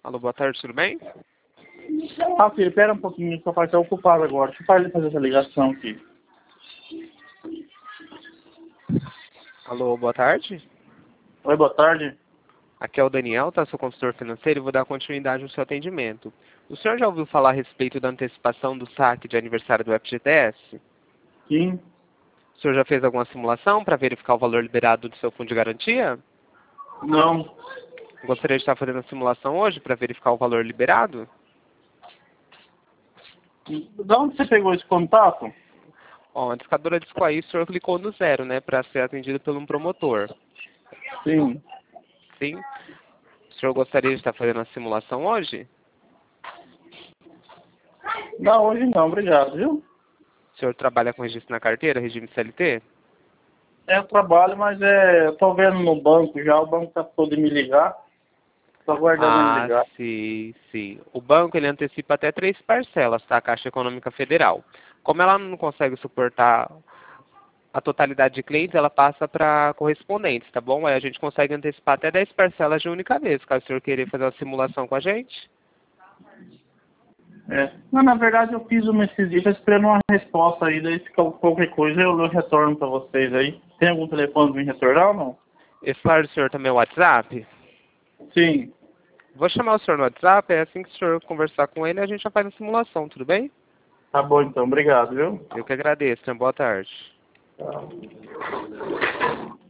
Alô, boa tarde, tudo bem? Ah, filho, pera um pouquinho, seu pai está ocupado agora. Deixa eu para ele fazer essa ligação aqui. Alô, boa tarde. Oi, boa tarde. Aqui é o Daniel, tá? Sou consultor financeiro e vou dar continuidade no seu atendimento. O senhor já ouviu falar a respeito da antecipação do saque de aniversário do FGTS? Sim. O senhor já fez alguma simulação para verificar o valor liberado do seu fundo de garantia? Não. Gostaria de estar fazendo a simulação hoje para verificar o valor liberado? Da onde você pegou esse contato? Ó, a discadora disco aí, o senhor clicou no 0, né, para ser atendido por um promotor. Sim. Sim? O senhor gostaria de estar fazendo a simulação hoje? Não, hoje não, obrigado, viu? O senhor trabalha com registro na carteira, regime CLT? É, eu trabalho, mas eu tô vendo no banco já, o banco tá todo me ligar. Tô aguardando ele Ah, ligar. sim, sim. O banco ele antecipa até 3 parcelas, tá? A Caixa Econômica Federal. Como ela não consegue suportar a totalidade de clientes, ela passa para correspondentes, tá bom? Aí a gente consegue antecipar até 10 parcelas de única vez, caso o senhor querer fazer uma simulação com a gente. É. Não, na verdade eu fiz uma esses dias, tô esperando uma resposta aí, daí se qualquer coisa eu retorno pra vocês aí. Tem algum telefone pra me retornar ou não? Esse celular do senhor também é o WhatsApp? Sim. Vou chamar o senhor no WhatsApp, é assim que o senhor conversar com ele, a gente já faz a simulação, tudo bem? Tá bom então, obrigado, viu? Eu que agradeço, tenha boa tarde. Tchau.